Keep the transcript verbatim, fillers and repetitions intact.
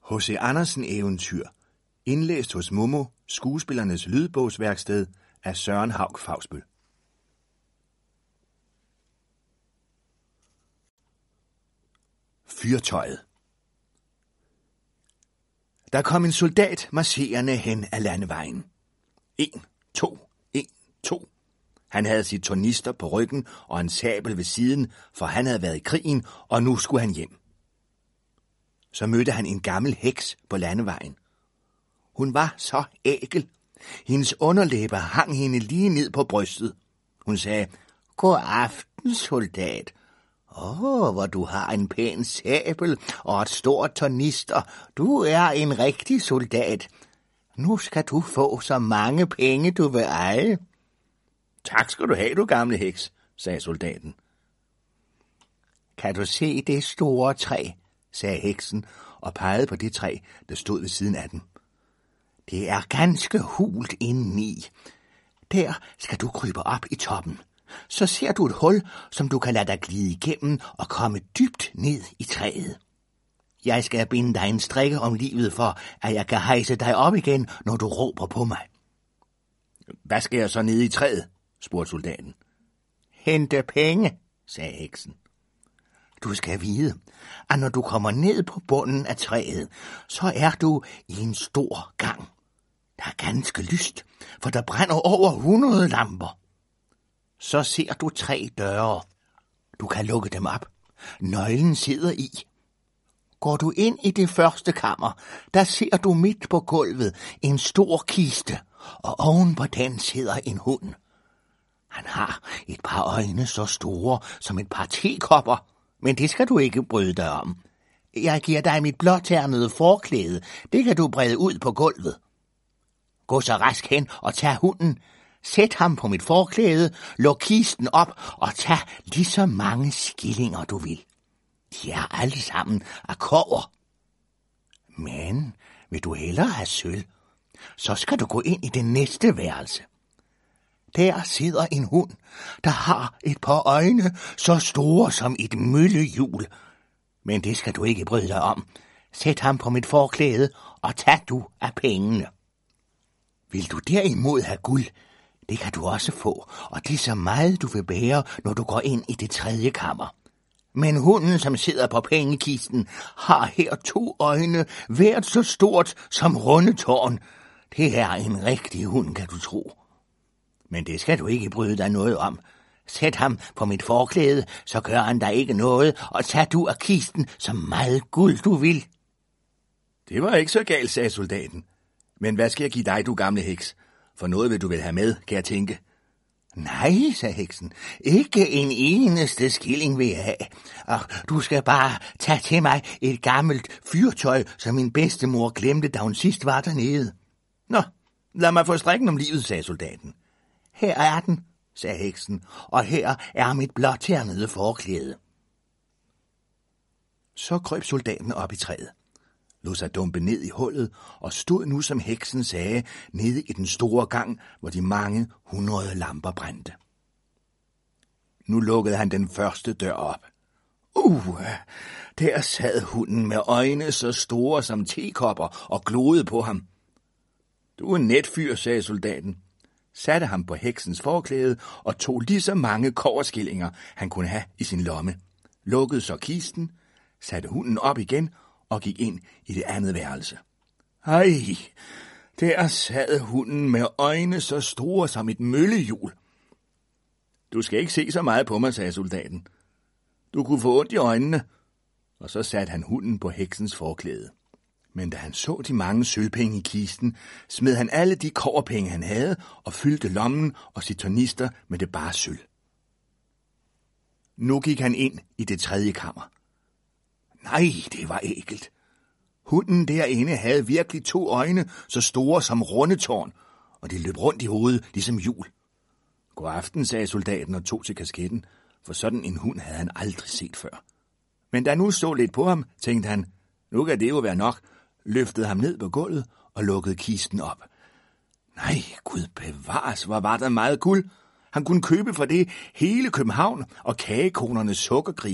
H C Andersen eventyr. Indlæst hos Momo, skuespillernes lydbogsværksted af Søren Hauch Fausbøll. Fyrtøjet. Der kom en soldat marcherende hen ad landevejen. En, to, en, to. Han havde sit tornister på ryggen og en sabel ved siden, for han havde været i krigen, og nu skulle han hjem. Så mødte han en gammel heks på landevejen. Hun var så ækel. Hendes underlæber hang hende lige ned på brystet. Hun sagde, "God aften, soldat. Åh, hvor du har en pæn sabel og et stort tornister. Du er en rigtig soldat. Nu skal du få så mange penge, du vil eje." "Tak skal du have, du gamle heks," sagde soldaten. "Kan du se det store træ?" sagde heksen og pegede på det træ, der stod ved siden af den. "Det er ganske hult indeni. Der skal du krybe op i toppen. Så ser du et hul, som du kan lade dig glide igennem og komme dybt ned i træet. Jeg skal binde dig en strikke om livet for, at jeg kan hejse dig op igen, når du råber på mig." "Hvad skal jeg så nede i træet?" spurgte soldaten. "Hente penge," sagde heksen. "Du skal vide, at når du kommer ned på bunden af træet, så er du i en stor gang. Der er ganske lyst, for der brænder over hundrede lamper. Så ser du tre døre. Du kan lukke dem op. Nøglen sidder i. Går du ind i det første kammer, der ser du midt på gulvet en stor kiste, og oven på den sidder en hund. Han har et par øjne så store som et par tekopper, men det skal du ikke bryde dig om. Jeg giver dig mit blåternede forklæde, det kan du brede ud på gulvet. Gå så rask hen og tag hunden. Sæt ham på mit forklæde, luk kisten op og tag lige så mange skillinger du vil. De er alle sammen af kobber. Men vil du hellere have sølv, så skal du gå ind i det næste værelse. Der sidder en hund, der har et par øjne så store som et møllehjul. Men det skal du ikke bryde dig om. Sæt ham på mit forklæde og tag du af pengene. Vil du derimod have guld, det kan du også få, og det er så meget, du vil bære, når du går ind i det tredje kammer. Men hunden, som sidder på pengekisten, har her to øjne, hvert så stort som rundetårn. Det er en rigtig hund, kan du tro. Men det skal du ikke bryde dig noget om. Sæt ham på mit forklæde, så gør han dig ikke noget, og tag du af kisten så meget guld du vil." "Det var ikke så galt," sagde soldaten. "Men hvad skal jeg give dig, du gamle heks? For noget vil du vel have med, kan jeg tænke." "Nej," sagde heksen, "ikke en eneste skilling vil jeg have. Og du skal bare tage til mig et gammelt fyrtøj, som min bedstemor glemte, da hun sidst var dernede." "Nå, lad mig få strikken om livet," sagde soldaten. "Her er den," sagde heksen, "og her er mit blåternede forklæde." Så krøb soldaten op i træet, lod sig dumpe ned i hullet og stod nu, som heksen sagde, nede i den store gang, hvor de mange hundrede lamper brændte. Nu lukkede han den første dør op. Uh, der sad hunden med øjne så store som tekopper og gloede på ham. "Du er en net fyr," sagde soldaten, satte ham på heksens forklæde og tog lige så mange kobberskillinger, han kunne have i sin lomme, lukkede så kisten, satte hunden op igen og gik ind i det andet værelse. Ej, der sad hunden med øjne så store som et møllehjul. "Du skal ikke se så meget på mig," sagde soldaten. "Du kunne få ondt i øjnene." Og så satte han hunden på heksens forklæde. Men da han så de mange sølvpenge i kisten, smed han alle de kobberpenge, han havde, og fyldte lommen og sit tornister med det bare sølv. Nu gik han ind i det tredje kammer. Nej, det var ækelt. Hunden derinde havde virkelig to øjne, så store som rundetårn, og de løb rundt i hovedet, ligesom hjul. "God aften," sagde soldaten og tog til kasketten, for sådan en hund havde han aldrig set før. Men da han nu så lidt på ham, tænkte han, nu kan det jo være nok, løftede ham ned på gulvet og lukkede kisten op. Nej, Gud bevares, hvor var der meget guld. Han kunne købe for det hele København og kagekonernes sukkergris.